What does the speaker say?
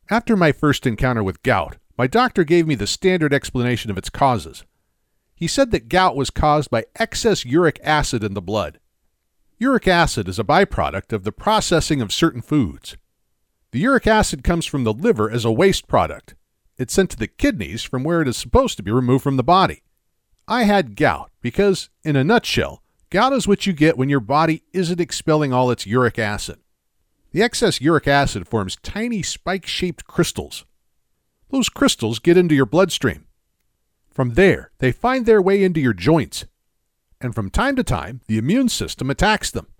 After my first encounter with gout, my doctor gave me the standard explanation of its causes. He said that gout was caused by excess uric acid in the blood. Uric acid is a byproduct of the processing of certain foods. The uric acid comes from the liver as a waste product. It's sent to the kidneys from where it is supposed to be removed from the body. I had gout because, in a nutshell, gout is what you get when your body isn't expelling all its uric acid. The excess uric acid forms tiny spike-shaped crystals. Those crystals get into your bloodstream. From there, they find their way into your joints. And from time to time, the immune system attacks them.